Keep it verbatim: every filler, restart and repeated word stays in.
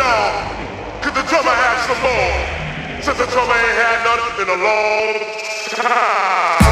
y'all. Could the drummer have some more? Since the drummer ain't had none in a long time.